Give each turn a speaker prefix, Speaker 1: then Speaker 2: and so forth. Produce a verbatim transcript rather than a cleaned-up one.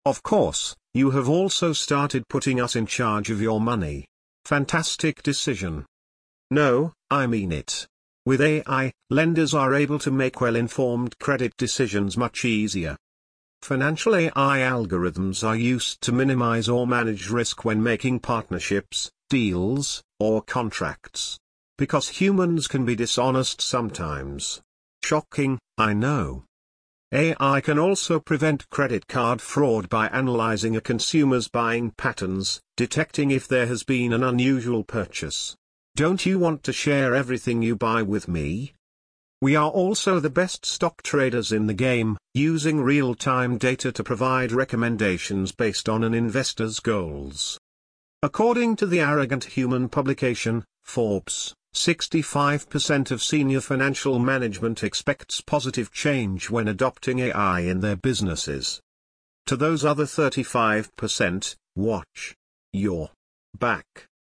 Speaker 1: Of course, you have also started putting us in charge of your money. Fantastic decision. No, I mean it. With A I, lenders are able to make well-informed credit decisions much easier. Financial A I algorithms are used to minimize or manage risk when making partnerships, deals, or contracts. Because humans can be dishonest sometimes. Shocking, I know. A I can also prevent credit card fraud by analyzing a consumer's buying patterns, detecting if there has been an unusual purchase. Don't you want to share everything you buy with me? We are also the best stock traders in the game, using real-time data to provide recommendations based on an investor's goals. According to the Arrogant Human publication, Forbes, sixty-five percent of senior financial management expects positive change when adopting A I in their businesses. To those other thirty-five percent, watch your back.